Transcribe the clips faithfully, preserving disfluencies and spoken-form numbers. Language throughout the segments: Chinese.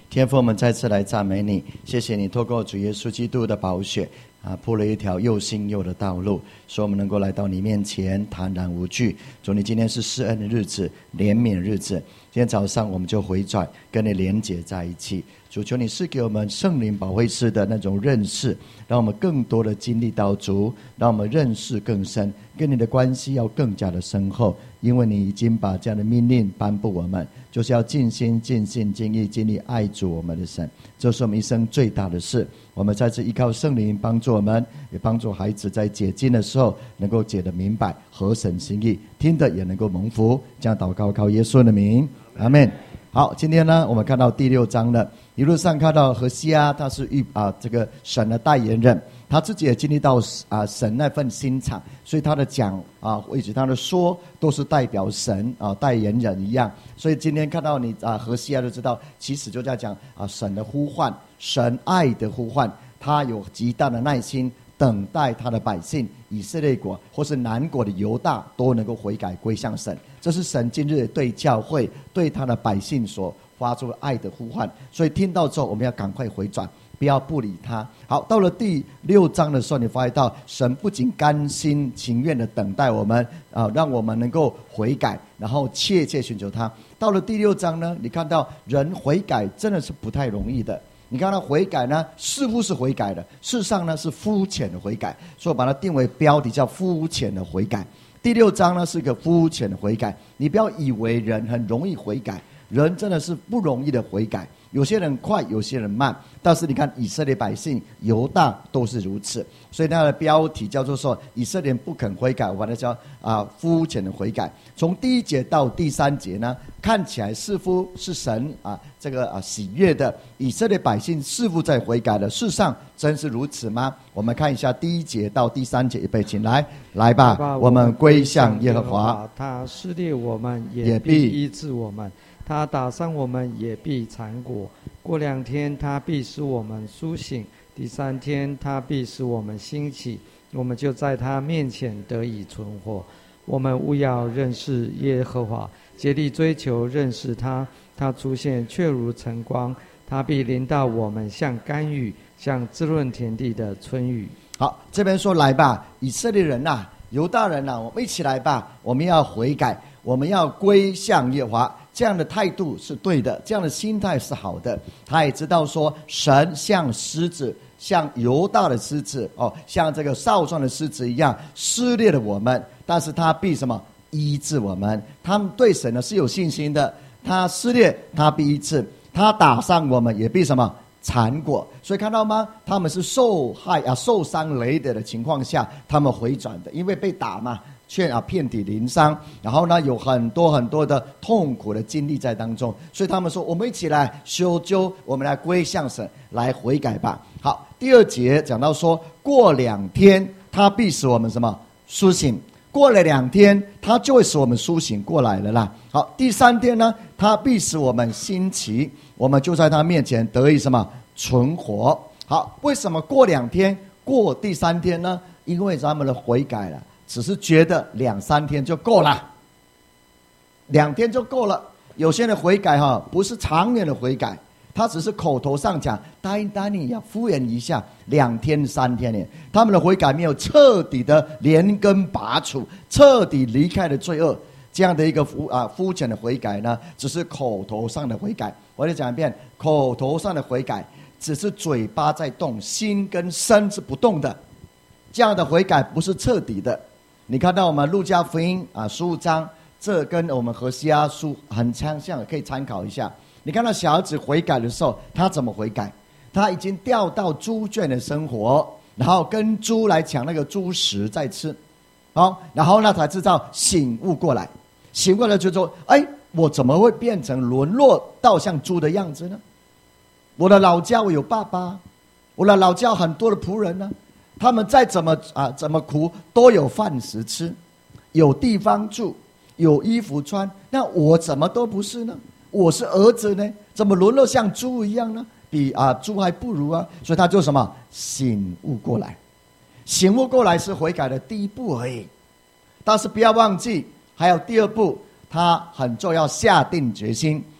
天父，我们再次来赞美你，谢谢你透过主耶稣基督的宝血啊，铺了一条又新又的道路，使我们能够来到你面前坦然无惧。主，你今天是施恩的日子，怜悯日子，今天早上我们就回转，跟你连结在一起。主，求你赐给我们圣灵保惠师的那种认识，让我们更多的经历到主，让我们认识更深，跟你的关系要更加的深厚，因为你已经把这样的命令颁布我们，就是要尽心尽性尽意尽力爱主我们的神，这是我们一生最大的事。我们再次依靠圣灵帮助我们，也帮助孩子在解经的时候能够解得明白，合神心意，听得也能够蒙福。这样祷告靠耶稣的名，阿们。好，今天呢我们看到第六章了，一路上看到何西阿他是预啊这个神的代言人，他自己也经历到啊神那份心肠，所以他的讲啊或者他的说都是代表神啊代言人一样。所以今天看到你啊何西阿就知道，其实就在讲啊神的呼唤，神爱的呼唤，他有极大的耐心等待他的百姓以色列国或是南国的犹大都能够悔改归向神，这是神今日对教会对他的百姓所发出爱的呼唤。所以听到之后我们要赶快回转，不要不理他。好，到了第六章的时候，你发现到神不仅甘心情愿的等待我们啊，让我们能够悔改，然后切切寻求他。到了第六章呢，你看到人悔改真的是不太容易的。你看到悔改呢，似乎是悔改的，事实上呢是肤浅的悔改，所以我把它定为标题叫肤浅的悔改。第六章呢是一个肤浅的悔改，你不要以为人很容易悔改，人真的是不容易的悔改，有些人快，有些人慢，但是你看以色列百姓犹大都是如此，所以它的标题叫做说以色列不肯悔改，我把它叫啊肤浅的悔改。从第一节到第三节呢，看起来似乎是神啊这个啊喜悦的，以色列百姓似乎在悔改的，事实上真是如此吗？我们看一下第一节到第三节，预备请来来吧，我们归向耶和华， 他撕裂我们也必医治我们，他打伤我们也必缠裹，过两天他必使我们苏醒，第三天他必使我们兴起，我们就在他面前得以存活。我们务要认识耶和华，竭力追求认识他，他出现却如晨光，他必临到我们像甘雨，像滋润田地的春雨。 好，这边说来吧，以色列人啊，犹大人啊，我们一起来吧，我们要悔改，我们要归向耶和华。这样的态度是对的，这样的心态是好的。他也知道说神像狮子，像犹大的狮子哦，像这个少壮的狮子一样撕裂了我们，但是他必什么医治我们。他们对神呢是有信心的，他撕裂他必医治，他打伤我们也必什么缠裹。所以看到吗？他们是受害啊受伤累累的情况下他们回转的，因为被打嘛，却啊遍体鳞伤，然后呢有很多很多的痛苦的经历在当中，所以他们说我们一起来修究，我们来归向神，来悔改吧。好，第二节讲到说过两天他必使我们什么苏醒，过了两天他就会使我们苏醒过来了啦。好，第三天呢他必使我们兴起，我们就在他面前得以什么存活。好，为什么过两天过第三天呢？因为咱们的悔改了，只是觉得两三天就够了，两天就够了。有些人悔改哈，不是长远的悔改，他只是口头上讲答应答应要敷衍一下，两天三天呢，他们的悔改没有彻底的连根拔除，彻底离开了罪恶。这样的一个肤啊肤浅的悔改呢，只是口头上的悔改。我再讲一遍，口头上的悔改只是嘴巴在动，心跟身是不动的。这样的悔改不是彻底的。你看到我们路加福音啊十五章，这跟我们何西阿书很相像，可以参考一下。你看到小孩子悔改的时候，他怎么悔改？他已经掉到猪圈的生活，然后跟猪来抢那个猪食在吃，好，然后呢才知道醒悟过来，醒过来就说：哎，我怎么会变成沦落到像猪的样子呢？我的老家我有爸爸，我的老家很多的仆人呢，他们再怎么啊怎么苦都有饭食吃，有地方住，有衣服穿，那我怎么都不是呢？我是儿子呢，怎么沦落像猪一样呢？比啊猪还不如啊！所以他就什么醒悟过来，醒悟过来是悔改的第一步而已。但是不要忘记，还有第二步，他很重要，下定决心。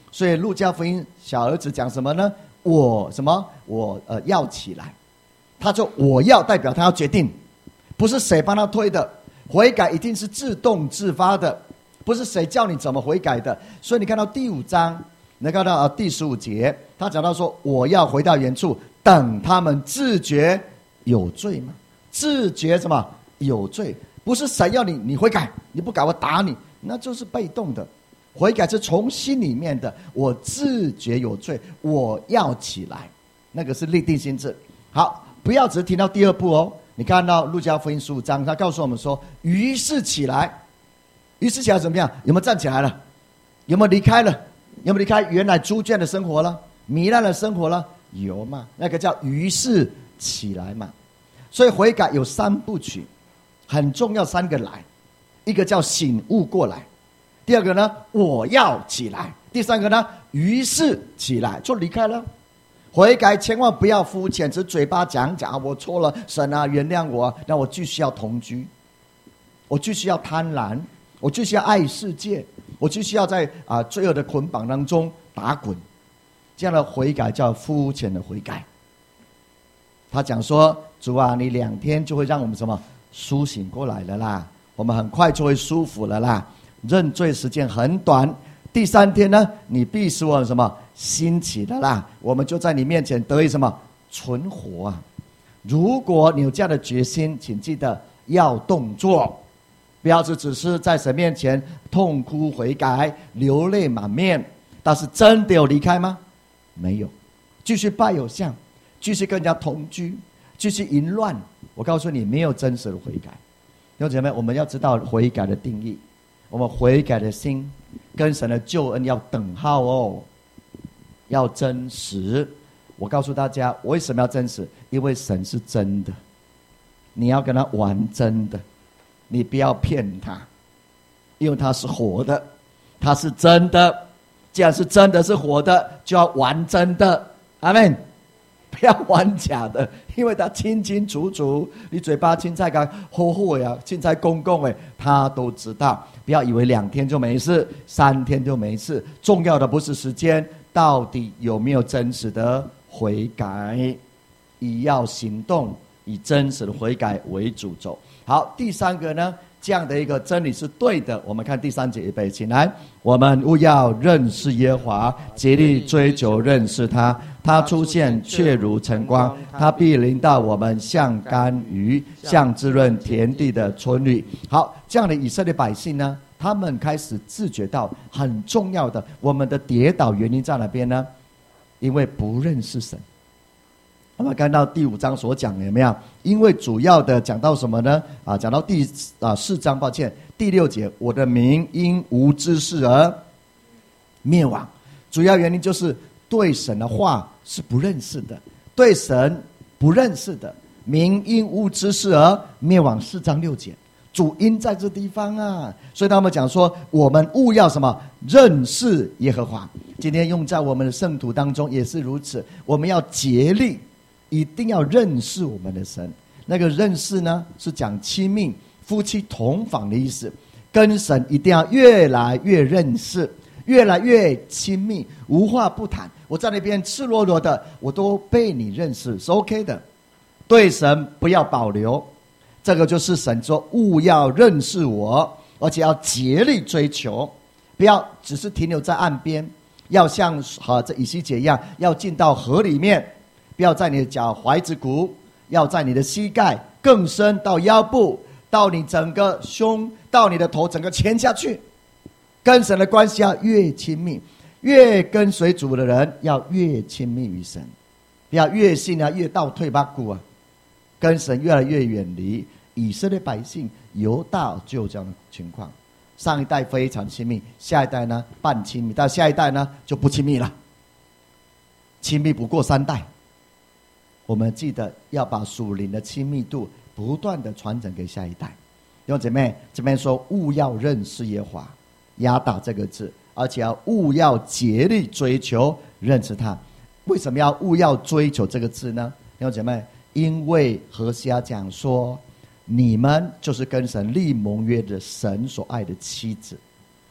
所以路加福音小儿子讲什么呢？我什么？我呃要起来。他说我要，代表他要决定，不是谁帮他推的。悔改一定是自动自发的，不是谁叫你怎么悔改的。所以你看到第五章，你看到啊第十五节，他讲到说我要回到原处，等他们自觉有罪吗？自觉什么有罪？不是谁要你你悔改，你不改我打你，那就是被动的。悔改是从心里面的，我自觉有罪，我要起来，那个是立定心志。好，不要只听到第二步哦。你看到路加福音十五章，他告诉我们说，于是起来，于是起来怎么样？有没有站起来了？有没有离开了？有没有离开原来猪圈的生活了？糜烂的生活了？有嘛？那个叫于是起来嘛。所以悔改有三部曲，很重要三个来，一个叫醒悟过来，第二个呢我要起来，第三个呢于是起来，就离开了。悔改千万不要肤浅，只嘴巴讲讲我错了，神啊原谅我，那我继续要同居，我继续要贪婪，我继续要爱世界，我继续要在啊罪恶的捆绑当中打滚。这样的悔改叫肤浅的悔改。他讲说，主啊，你两天就会让我们什么苏醒过来了啦，我们很快就会舒服了啦。认罪时间很短，第三天呢，你必使我什么兴起的啦，我们就在你面前得以什么存活啊。如果你有这样的决心，请记得要动作，不要只只是在神面前痛哭悔改，流泪满面，但是真的有离开吗？没有，继续拜偶像，继续跟人家同居，继续淫乱。我告诉你，没有真实的悔改。弟兄姐妹，我们要知道悔改的定义，我们悔改的心跟神的救恩要等号哦，要真实。我告诉大家，我为什么要真实？因为神是真的，你要跟他玩真的，你不要骗他，因为他是活的，他是真的。既然是真的是活的，就要玩真的，阿们。不要玩假的，因为他清清楚楚，你嘴巴青菜干厚厚呀，青菜公公哎，他都知道。不要以为两天就没事，三天就没事，重要的不是时间，到底有没有真实的悔改，以要行动，以真实的悔改为主轴。好，第三个呢，这样的一个真理是对的。我们看第三节，预备起来。我们务要认识耶和华，竭力追求认识他。他出现却如晨光，他必临到我们，像甘雨，像滋润田地的春雨。好，这样的以色列百姓呢，他们开始自觉到很重要的，我们的跌倒原因在哪边呢？因为不认识神。我们看到第五章所讲的有没有？因为主要的讲到什么呢？啊，讲到第啊四章，抱歉，第六节，我的民因无知识而灭亡。主要原因就是对神的话是不认识的，对神不认识的，民因无知识而灭亡。四章六节，主因在这地方啊，所以他们讲说，我们务要什么？认识耶和华。今天用在我们的圣徒当中也是如此，我们要竭力。一定要认识我们的神，那个认识呢，是讲亲密、夫妻同房的意思。跟神一定要越来越认识，越来越亲密，无话不谈。我在那边赤裸裸的，我都被你认识，是 OK 的。对神不要保留，这个就是神说，务要认识我，而且要竭力追求，不要只是停留在岸边，要像和这以西结一样，要进到河里面。不要在你的脚踝子骨，要在你的膝盖更深，到腰部，到你整个胸，到你的头，整个潜下去。跟神的关系要越亲密，越跟随主的人要越亲密于神，不要越信啊越倒退八股啊，跟神越来越远离。以色列百姓犹大就有这样的情况，上一代非常亲密，下一代呢半亲密，但下一代呢就不亲密了，亲密不过三代。我们记得要把属灵的亲密度不断的传承给下一代。弟兄姐妹，这边说务要认识耶和华，压打这个字，而且要务要竭力追求认识他。为什么要务要追求这个字呢？弟兄姐妹，因为何西阿讲说，你们就是跟神立盟约的神所爱的妻子。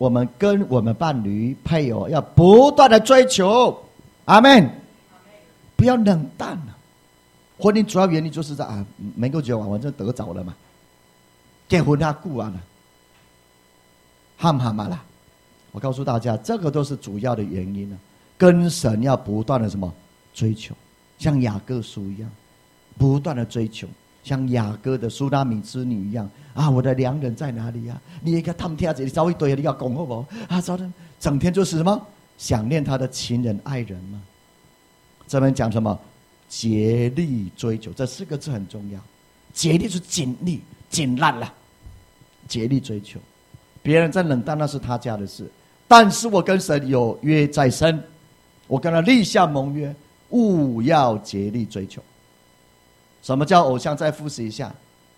我们跟我们伴侣配偶要不断的追求，阿们，不要冷淡了。婚姻主要原因就是在啊，没够久啊，我就得着了嘛，结婚他顾完了，ham ham嘛啦。我告诉大家，这个都是主要的原因了。跟神要不断的什么追求，像雅各书一样，不断的追求，像雅各的苏拉米之女一样啊！我的良人在哪里呀、啊？你一个探听者，你找一堆，你要讲好不好？啊，找人整天就是什么想念他的情人爱人嘛。这边讲什么？竭力追求，这四个字很重要。竭力是尽力、尽烂了，竭力追求。别人在冷淡那是他家的事，但是我跟神有约在身，我跟他立下盟约，务要竭力追求。什么叫偶像？再复习一下，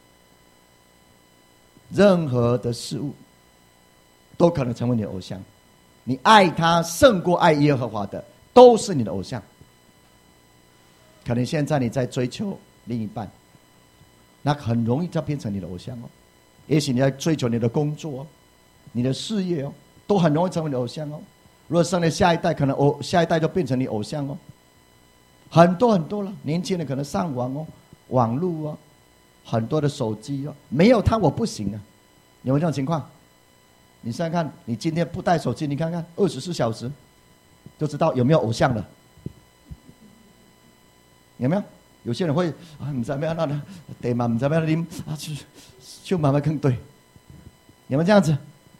任何的事物都可能成为你的偶像，你爱他胜过爱耶和华的，都是你的偶像。可能现在你在追求另一半，那很容易就变成你的偶像哦。也许你在追求你的工作哦，你的事业哦，都很容易成为你的偶像哦。如果生了下一代，可能偶下一代就变成你偶像哦。很多很多了，年轻人可能上网哦，网络哦，很多的手机哦，没有他我不行啊。有没有这种情况？你想想看，你今天不带手机，你看看二十四小时，就知道有没有偶像了。有没有？有些人会啊，唔知咩那呢，地嘛唔知咩啉啊，就就慢慢更对。有没有这样子？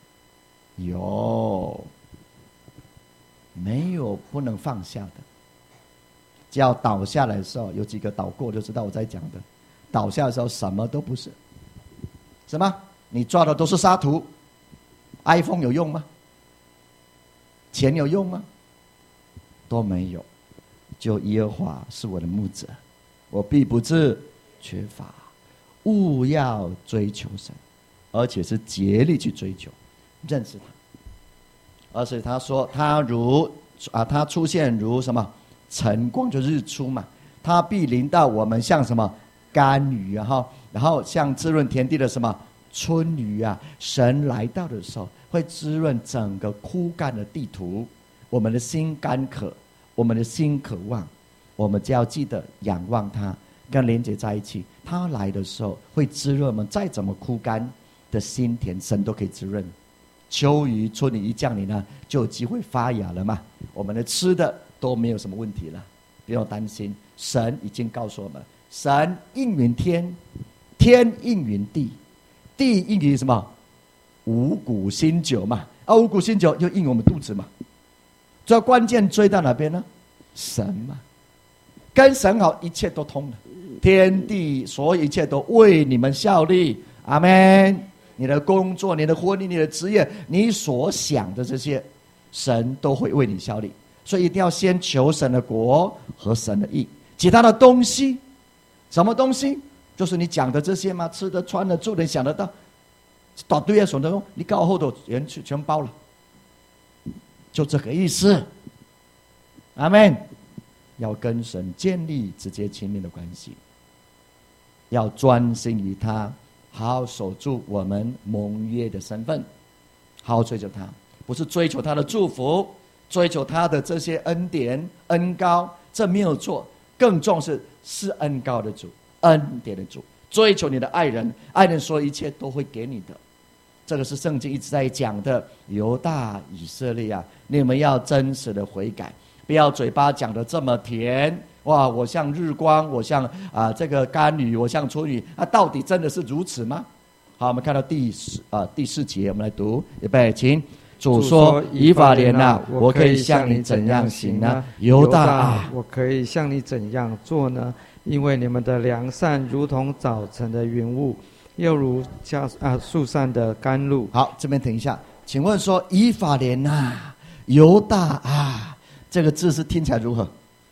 有，没有不能放下的。只要倒下来的时候，有几个倒过就知道我在讲的。倒下的时候什么都不是，什么？你抓的都是沙土。iPhone 有用吗？钱有用吗？都没有。就耶和华是我的牧者，我必不致缺乏。务要追求神，而且是竭力去追求，认识他。而且他说，他如啊，他出现如什么晨光，就日出嘛。他必临到我们，像什么甘雨啊，哈，然后像滋润田地的什么春雨啊。神来到的时候，会滋润整个枯干的地图。我们的心干渴。我们的心渴望，我们就要记得仰望他，跟连结在一起。他来的时候会滋润我们，再怎么枯干的心田，神都可以滋润。秋雨春雨一降临呢，就有机会发芽了嘛。我们的吃的都没有什么问题了，不用担心。神已经告诉我们，神应允天，天应允地，地应允什么？五谷新酒嘛。啊，五谷新酒就应我们肚子嘛。最关键追到哪边呢？神嘛，跟神好，一切都通了。天地所有一切都为你们效力，阿们。你的工作、你的婚姻、你的职业，你所想的这些，神都会为你效力。所以一定要先求神的国和神的义，其他的东西，什么东西？就是你讲的这些嘛，吃的、穿的、住的，你想得到，大堆啊，什么你告后头全全包了。就这个意思，阿们。要跟神建立直接亲密的关系，要专心于他，好好守住我们盟约的身份，好好追求他，不是追求他的祝福，追求他的这些恩典恩膏，这没有错。更重视是恩膏的主，恩典的主，追求你的爱人，爱人说一切都会给你的。这个是圣经一直在讲的。犹大以色列啊，你们要真实的悔改，不要嘴巴讲的这么甜。哇，我像日光，我像啊、呃、这个甘雨，我像春雨啊，到底真的是如此吗？好，我们看到第四啊、呃、第四节，我们来读，预备，请。主说：以法莲啊，我可以向你怎样行呢？犹大啊， 我可以向你怎样做呢？因为你们的良善如同早晨的云雾，又如加啊树上的甘露。 好，这边停一下，请问说以法莲啊，犹大啊，这个字是听起来如何？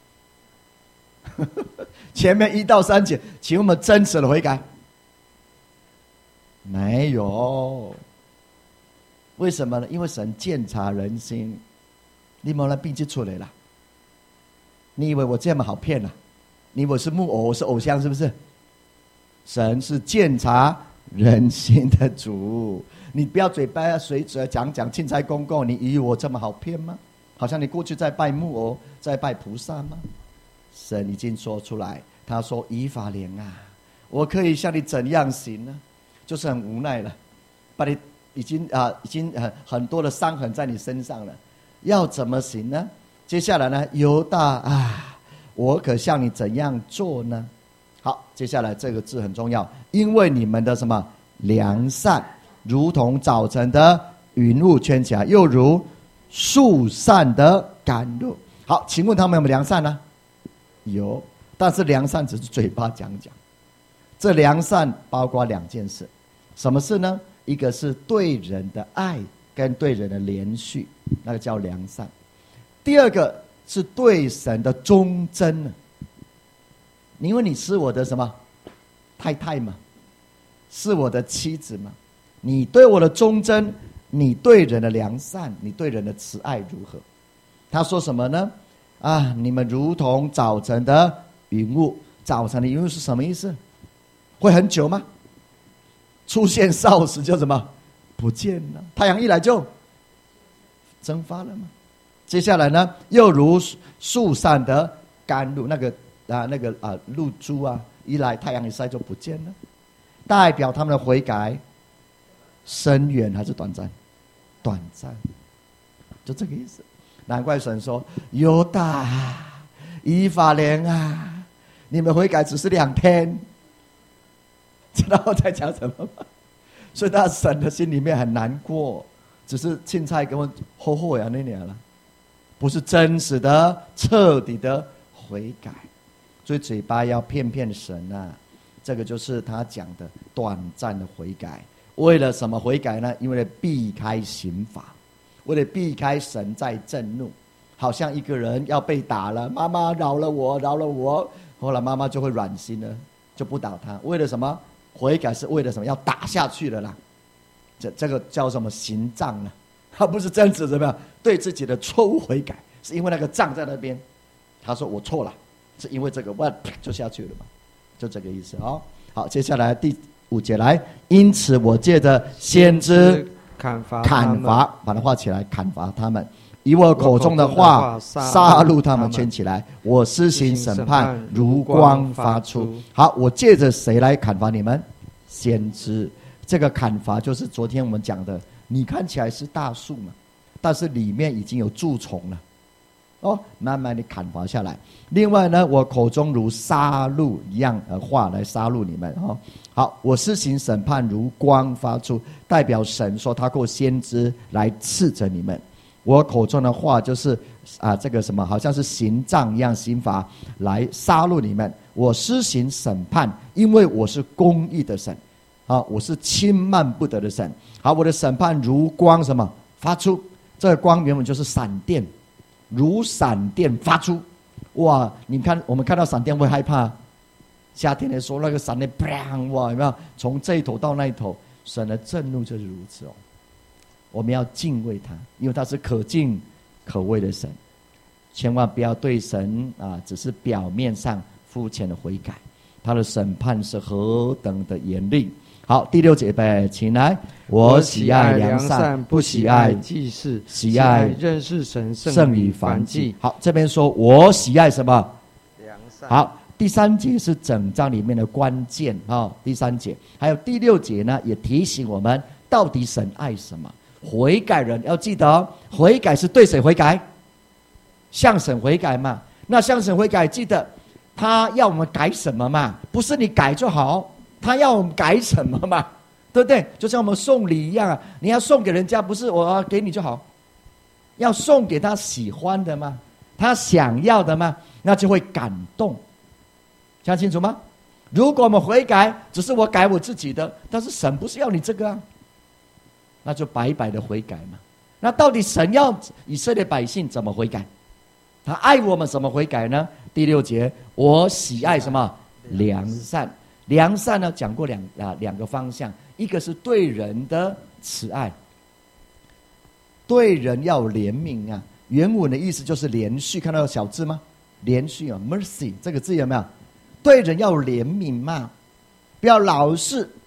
前面一到三节，请我们真实的悔改。没有，为什么呢？因为神鉴察人心，你们来并就出来了。你以为我这么好骗啊？你以为我是木偶，我是偶像，是不是？神是鉴察人心的主。你不要嘴巴随着讲讲钦差公公，你以为我这么好骗吗？好像你过去在拜木偶，在拜菩萨吗？神已经说出来，他说以法莲啊，我可以向你怎样行呢？就是很无奈了，把你已经啊、呃，已经很很多的伤痕在你身上了，要怎么行呢？接下来呢，犹大啊，我可向你怎样做呢？好，接下来这个字很重要，因为你们的什么良善，如同早晨的云雾圈起来，又如树上的甘露。好，请问他们有没有良善呢？有，但是良善只是嘴巴讲讲。这良善包括两件事，什么事呢？一个是对人的爱跟对人的连续，那个叫良善。第二个是对神的忠贞，因为你是我的什么太太嘛，是我的妻子嘛，你对我的忠贞，你对人的良善，你对人的慈爱如何？他说什么呢？啊，你们如同早晨的云雾。早晨的云雾是什么意思？会很久吗？出现少时就什么不见了，太阳一来就蒸发了吗？接下来呢，又如树上的甘露，那个啊那个啊露珠啊，一来太阳一晒就不见了，代表他们的悔改深远还是短暂？短暂，就这个意思。难怪神说犹大啊，以法莲啊，你们悔改只是两天，知道我在讲什么吗？所以他神的心里面很难过，只是凊彩跟我后悔啊那年了，不是真实的彻底的悔改。所以嘴巴要骗骗神啊，这个就是他讲的短暂的悔改。为了什么悔改呢？因为了避开刑罚，为了避开神在震怒。好像一个人要被打了，妈妈饶了我，饶了我，后来妈妈就会软心了，就不打他。为了什么？悔改是为了什么？要打下去了啦。这这个叫什么刑杖呢？他不是真实怎么样对自己的错误悔改，是因为那个杖在那边。他说我错了，是因为这个，哇，就下去了嘛，就这个意思哦。好，接下来第五节来，因此我借着先知砍伐砍伐，把它画起来，砍伐他们。以我口中的话杀戮他们，圈起来。我施行审判，如光发出。好，我借着谁来砍伐你们？先知。这个砍伐就是昨天我们讲的，你看起来是大树嘛，但是里面已经有蛀虫了，哦，慢慢的砍伐下来。另外呢，我口中如杀戮一样的话来杀戮你们。哦，好，我施行审判，如光发出，代表神说他过先知来斥责你们。我口中的话就是啊，这个什么，好像是刑杖一样，刑罚来杀戮你们。我施行审判，因为我是公义的神，啊，我是轻慢不得的神。好，我的审判如光什么发出？这个光原本就是闪电，如闪电发出。哇，你看我们看到闪电会害怕？夏天的时候那个闪电，砰！哇，有没有？从这一头到那一头，神的震怒就是如此哦。我们要敬畏他，因为他是可敬可畏的神。千万不要对神啊，只是表面上肤浅的悔改，他的审判是何等的严厉。好，第六节呗，请来。我喜爱良善，不喜爱祭祀， 喜爱认识神胜于燔祭。好，这边说我喜爱什么？ 良善。 好，第三节是整章里面的关键啊、哦。第三节还有第六节呢，也提醒我们到底神爱什么。悔改人要记得，悔改是对谁悔改？向神悔改嘛。那向神悔改，记得他要我们改什么嘛？不是你改就好，他要我们改什么嘛？对不对？就像我们送礼一样啊，你要送给人家，不是我给你就好，要送给他喜欢的嘛，他想要的嘛，那就会感动。讲清楚吗？如果我们悔改只是我改我自己的，但是神不是要你这个啊，那就白白的悔改嘛。那到底神要以色列百姓怎么悔改？他爱我们怎么悔改呢？第六节，我喜爱什么？良善。良善呢，讲过两啊两个方向，一个是对人的慈爱，对人要有怜悯啊。原文的意思就是连续，看到小字吗？连续啊 ，mercy 这个字有没有？对人要有怜悯嘛，不要老是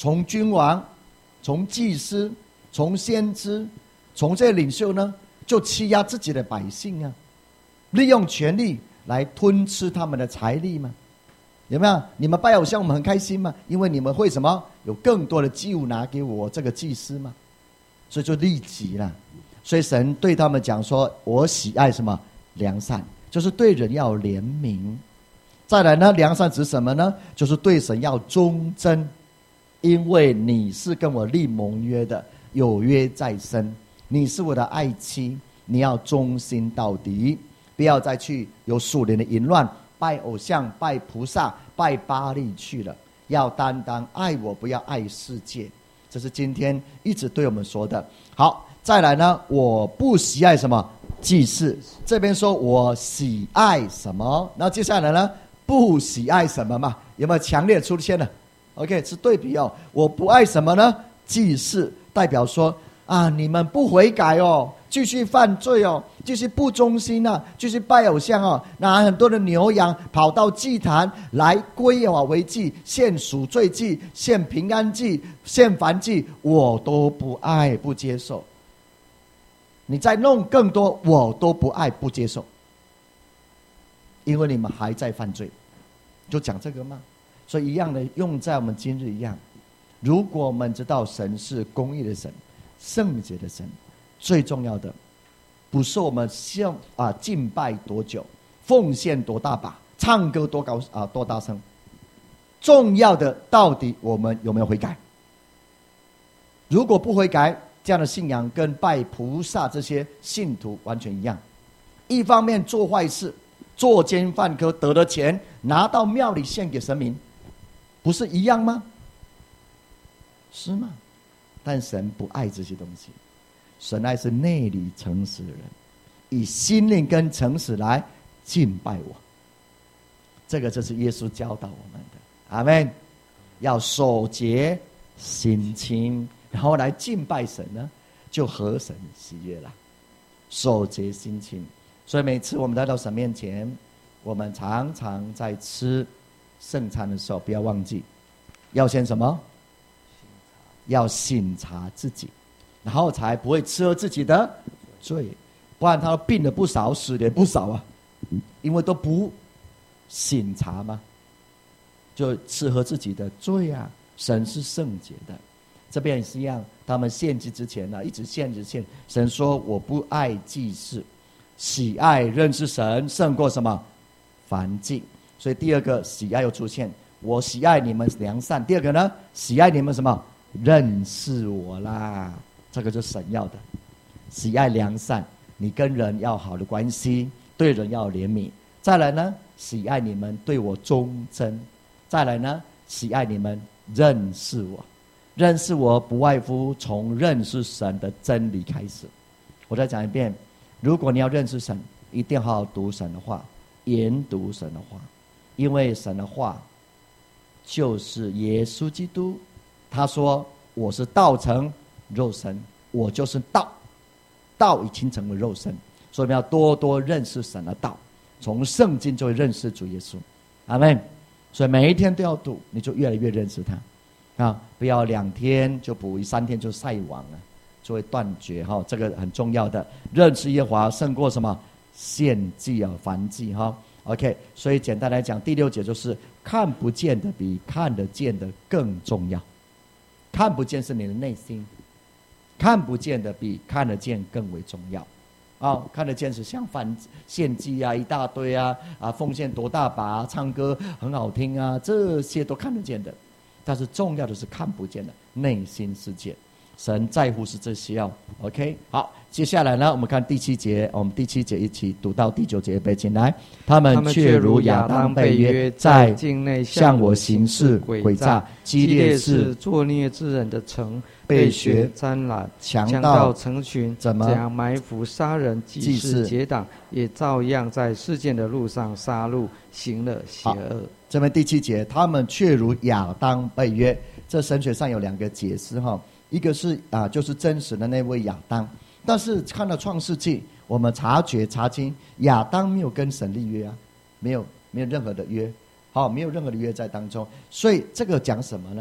从君王、从祭司、从先知、从这些领袖呢，就欺压自己的百姓啊，利用权力来吞吃他们的财力吗？有没有？你们拜偶像我们很开心吗？因为你们会什么？有更多的祭物拿给我这个祭司吗？所以就利己了。所以神对他们讲说，我喜爱什么？良善，就是对人要怜悯。再来呢，良善指什么呢？就是对神要忠贞，因为你是跟我立盟约的，有约在身，你是我的爱妻，你要忠心到底，不要再去有属灵的淫乱，拜偶像、拜菩萨、拜巴力去了，要单单爱我，不要爱世界。这是今天一直对我们说的。好，再来呢，我不喜爱什么？祭祀。这边说我喜爱什么，然后接下来呢，不喜爱什么嘛？有没有强烈出现呢？ OK， 是对比哦。我不爱什么呢？祭祀，代表说啊，你们不悔改哦，继续犯罪哦，继续不忠心啊，继续拜偶像哦，拿很多的牛羊跑到祭坛来归我为祭，献赎罪祭，献平安祭，献燔祭，我都不爱不接受。你再弄更多，我都不爱不接受，因为你们还在犯罪。就讲这个吗？所以一样的用在我们今日一样。如果我们知道神是公义的神，圣洁的神，最重要的不是我们向啊敬拜多久，奉献多大把，唱歌多高啊多大声，重要的到底我们有没有悔改？如果不悔改，这样的信仰跟拜菩萨这些信徒完全一样。一方面做坏事，作奸犯科，得了钱拿到庙里献给神明，不是一样吗？是吗？但神不爱这些东西，神爱是内里诚实的人，以心灵跟诚实来敬拜我。这个就是耶稣教导我们的。阿们。要守节心清，然后来敬拜神呢，就合神喜悦了。守节心清，所以每次我们来到神面前，我们常常在吃圣餐的时候，不要忘记要先什么？要省察自己，然后才不会吃喝自己的罪。不然他病了不少，死了不少啊，因为都不省察嘛，就吃喝自己的罪啊。神是圣洁的，这边也是一样。他们献祭之前呢、啊，一直献着献。神说：“我不爱祭祀，喜爱认识神胜过什么？燔祭。”所以第二个喜爱又出现，我喜爱你们良善。第二个呢，喜爱你们什么？认识我啦。这个就是神要的，喜爱良善，你跟人要好的关系，对人要怜悯。再来呢，喜爱你们对我忠贞。再来呢，喜爱你们认识我。认识我不外乎从认识神的真理开始。我再讲一遍，如果你要认识神，一定要好好读神的话，研读神的话，因为神的话就是耶稣基督。他说：“我是道成肉身，我就是道，道已经成为肉身。”所以我们要多多认识神的道，从圣经就会认识主耶稣。阿们。所以每一天都要读，你就越来越认识他啊！不要两天就捕鱼，三天就晒网了，就会断绝哈。这个很重要的，认识耶和华胜过什么？献祭啊，燔祭哈。OK， 所以简单来讲，第六节就是看不见的比看得见的更重要。看不见是你的内心，看不见的比看得见更为重要。啊，看得见是像饭献祭啊，一大堆啊，啊，奉献多大把、啊，唱歌很好听啊，这些都看得见的。但是重要的是看不见的内心世界，神在乎是这些哦。OK， 好，接下来呢，我们看第七节，我们第七节一起读到第九节，背进来。他们却如亚当被约，在境内向我行事诡诈，基列是作孽之人的城。 被学沾染强盗成群， 怎么这样埋伏杀人，祭祀结党，也照样在事件的路上杀戮，行了邪恶。 这边第七节，他们却如亚当被约。这神学上有两个解释哈，一个是啊，就是真实的那位亚当，但是看到创世纪，我们察觉查经，亚当没有跟神立约啊，没有没有任何的约，好，没有任何的约在当中。所以这个讲什么呢？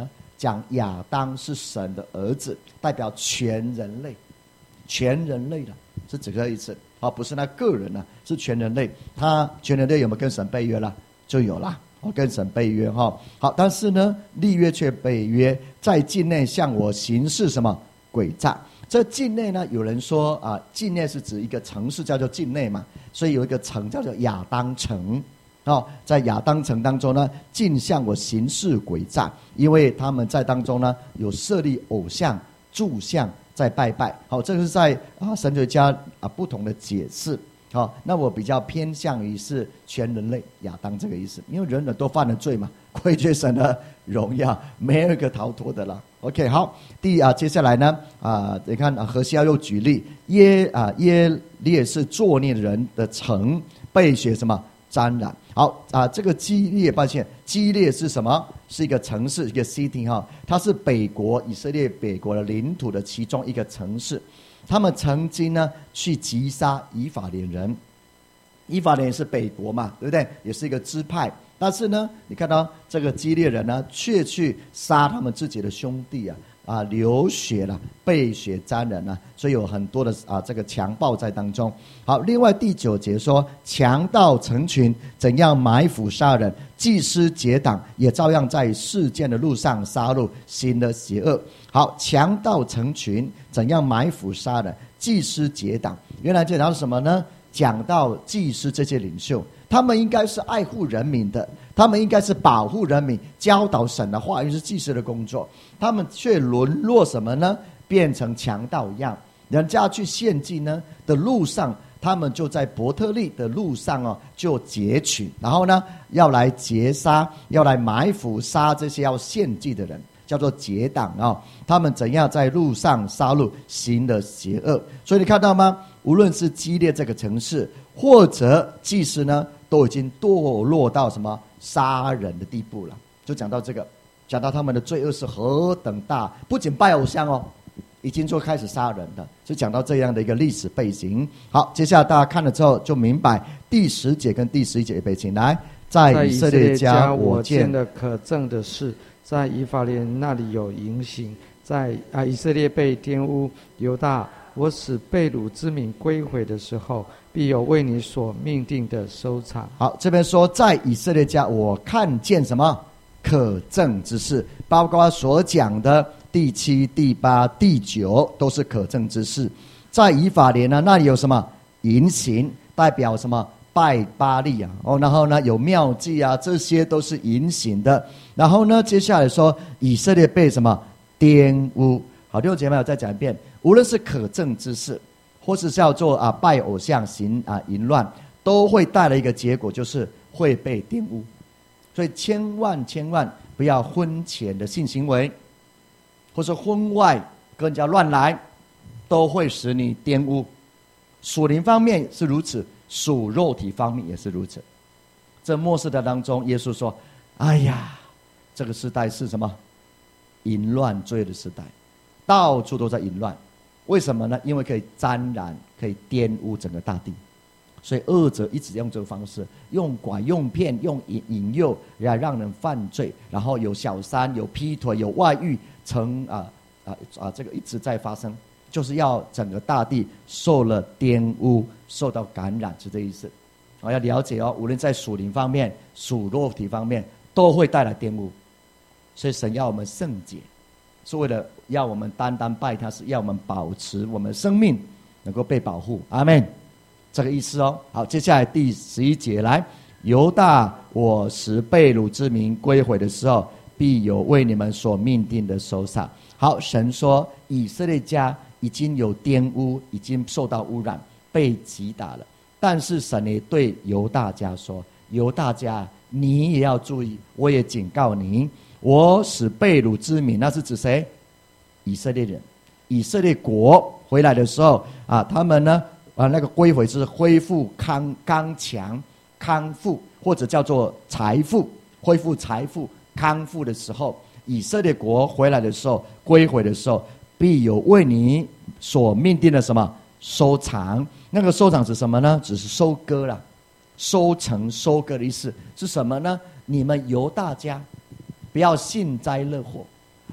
讲亚当是神的儿子，代表全人类，全人类的是这个意思啊，不是那个人啊，是全人类。他全人类有没有跟神背约了？就有了，哦，跟神背约哈。好，但是呢，立约却背约，在境内向我行事什么诡诈？这境内呢，有人说啊，境内是指一个城市叫做境内嘛，所以有一个城叫做亚当城。哦，在亚当城当中呢，尽向我行事诡诈，因为他们在当中呢有设立偶像、柱像在拜拜。好，这个是在啊神学家啊不同的解释。好，那我比较偏向于是全人类亚当这个意思，因为人人都犯了罪嘛，亏缺神的荣耀，没有一个逃脱的了。OK， 好，第啊接下来呢啊，你看啊何西阿又举例耶啊耶列是作孽人的城，被血什么沾染。好啊，这个基列，抱歉，基列是什么？是一个城市，一个 city 哈，它是北国以色列北国的领土的其中一个城市。他们曾经呢去击杀以法莲人，以法莲是北国嘛，对不对？也是一个支派。但是呢，你看到这个基列人呢，却去杀他们自己的兄弟啊，啊，流血了，被血沾染了，所以有很多的啊这个强暴在当中。好，另外第九节说，强盗成群，怎样埋伏杀人，祭司结党，也照样在事件的路上杀戮，行了邪恶。好，强盗成群，怎样埋伏杀人，祭司结党。原来这讲到什么呢？讲到祭司这些领袖，他们应该是爱护人民的，他们应该是保护人民，教导神的话，因为是祭司的工作。他们却沦落什么呢？变成强盗一样。人家去献祭呢的路上，他们就在伯特利的路上哦，就劫取，然后呢要来劫杀，要来埋伏杀这些要献祭的人，叫做结党啊、哦。他们怎样在路上杀戮，行了邪恶。所以你看到吗？无论是基列这个城市，或者祭司呢，都已经堕落到什么杀人的地步了。就讲到这个，讲到他们的罪恶是何等大，不仅拜偶像哦，已经就开始杀人的，就讲到这样的一个历史背景。好，接下来大家看了之后就明白第十节跟第十一节的背景。来，在以色列家我见好，这边说在以色列家我看见什么可憎之事，包括所讲的第七、第八、第九都是可憎之事。在以法莲呢，那里有什么淫行，代表什么拜巴力啊，哦，然后呢有庙祭啊，这些都是淫行的。然后呢，接下来说以色列被什么玷污。好，弟兄姐妹，我再讲一遍，无论是可憎之事，或是叫做啊拜偶像行啊淫乱，都会带来一个结果，就是会被玷污。所以千万千万不要婚前的性行为，或是婚外跟人家乱来，都会使你玷污。属灵方面是如此，属肉体方面也是如此。这末世的当中，耶稣说：“哎呀，这个时代是什么？淫乱罪的时代，到处都在淫乱。为什么呢？因为可以沾染，可以玷污整个大地。所以恶者一直用这个方式，用拐、用骗、用引引诱来让人犯罪，然后有小三、有劈腿、有外遇，成啊啊啊，这个一直在发生，就是要整个大地受了玷污，受到感染，是这意思。啊，要了解哦，无论在属灵方面、属肉体方面，都会带来玷污。所以神要我们圣洁，是为了要我们单单拜他，是要我们保持我们生命能够被保护。阿们。这个意思哦。好，接下来第十一节来，犹大我使被掳之民归回的时候，必有为你们所命定的收场。好，神说以色列家已经有玷污，已经受到污染，被击打了。但是神也对犹大家说，犹大家你也要注意，我也警告你，我使被掳之民，那是指谁？以色列人，以色列国回来的时候啊，他们呢啊，那个归回是恢复康刚强康复，或者叫做财富，恢复财富康复的时候，以色列国回来的时候，归回的时候，必有为你所命定的什么收场。那个收场是什么呢？只是收割啦，收成收割的意思是什么呢？你们犹大家不要幸灾乐祸，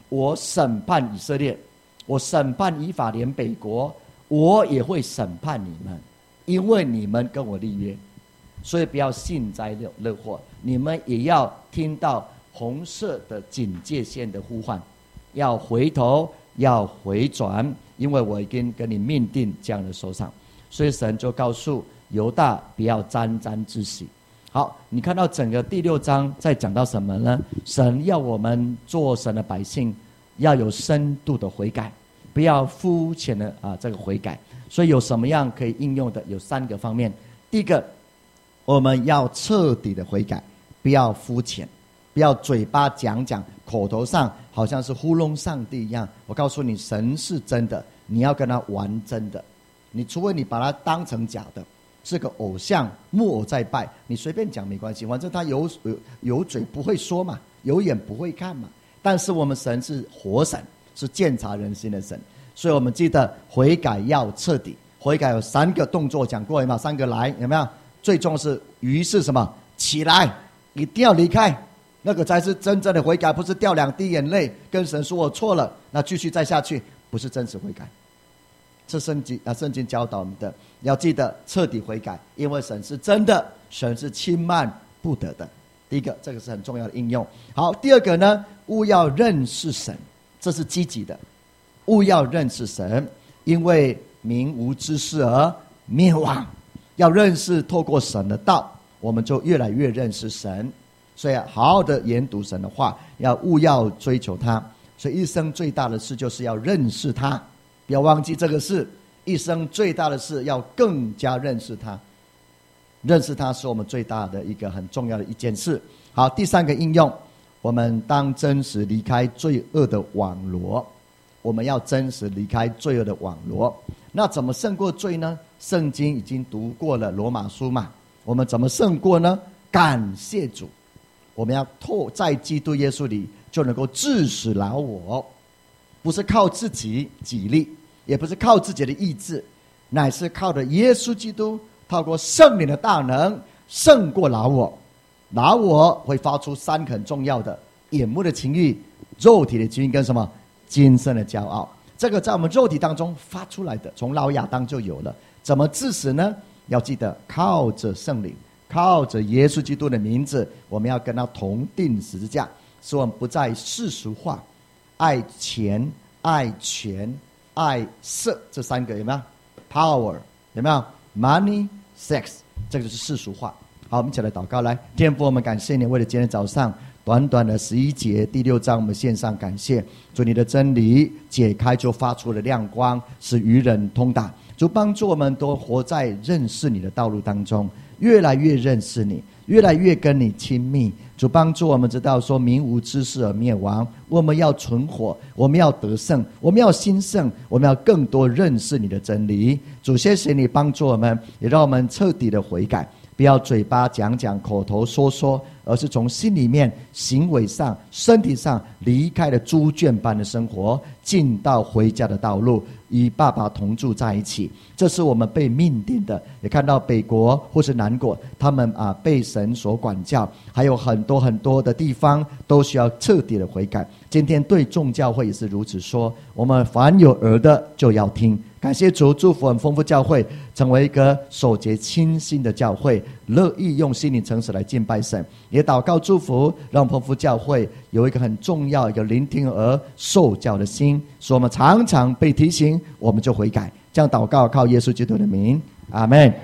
我审判以色列，我审判以法莲北国，我也会审判你们，因为你们跟我立约。所以不要幸灾乐祸，你们也要听到红色的警戒线的呼唤，要回头，要回转，因为我已经跟你命定这样的手上。所以神就告诉犹大不要沾沾自喜。好，你看到整个第六章在讲到什么呢？神要我们做神的百姓，要有深度的悔改，不要肤浅的啊这个悔改。所以有什么样可以应用的？有三个方面。第一个，我们要彻底的悔改，不要肤浅，不要嘴巴讲讲，口头上好像是糊弄上帝一样。我告诉你，神是真的，你要跟他玩真的。你除非你把它当成假的，是个偶像，木偶在拜，你随便讲没关系，反正他有有有嘴不会说嘛，有眼不会看嘛。但是我们神是活神，是鉴察人心的神，所以我们记得悔改要彻底。悔改有三个动作讲过有没有？三个来有没有？最重要是于是什么？起来，一定要离开，那个才是真正的悔改，不是掉两滴眼泪跟神说我错了，那继续再下去，不是真实悔改。这圣经啊，圣经教导我们的，要记得彻底悔改，因为神是真的，神是轻慢不得的。第一个，这个是很重要的应用。好，第二个呢，务要认识神，这是积极的。务要认识神，因为民无知识而灭亡。要认识，透过神的道，我们就越来越认识神。所以好好的研读神的话，要务要追求他。所以一生最大的事就是要认识他。不要忘记这个事，一生最大的事要更加认识他。认识他是我们最大的一个很重要的一件事。好，第三个应用，我们当真实离开罪恶的网罗。我们要真实离开罪恶的网罗。那怎么胜过罪呢？圣经已经读过了罗马书嘛，我们怎么胜过呢？感谢主，我们要透在基督耶稣里就能够治死老我，不是靠自己己力，也不是靠自己的意志，乃是靠着耶稣基督透过圣灵的大能胜过老我。老我会发出三个很重要的：眼目的情欲、肉体的情欲跟什么？今生的骄傲。这个在我们肉体当中发出来的，从老亚当就有了。怎么治死呢？要记得靠着圣灵，靠着耶稣基督的名字，我们要跟他同定十字架，使我们不再世俗化，爱钱、爱权、爱色，这三个有没有 ？Power 有没有 ？Money、Sex， 这个就是世俗化。好，我们一起来祷告。来，天父，我们感谢你，为了今天早上短短的十一节第六章，我们献上感谢。主，你的真理解开就发出了亮光，使愚人通达。主，帮助我们都活在认识你的道路当中，越来越认识你，越来越跟你亲密。主，帮助我们知道说民无知识而灭亡，我们要存活，我们要得胜，我们要兴盛，我们要更多认识你的真理。主，谢谢你帮助我们，也让我们彻底的悔改，不要嘴巴讲讲，口头说说，而是从心里面、行为上、身体上离开了猪圈般的生活，进到回家的道路，与爸爸同住在一起。这是我们被命定的。也看到北国或是南国，他们啊被神所管教，还有很多很多的地方都需要彻底的悔改。今天对众教会也是如此说，我们凡有耳的就要听。感谢主，祝福我们丰富教会成为一个守节清心的教会，乐意用心灵诚实来敬拜神。也祷告祝福，让丰富教会有一个很重要一个聆听而受教的心，使我们常常被提醒，我们就悔改。这样祷告靠耶稣基督的名，阿们。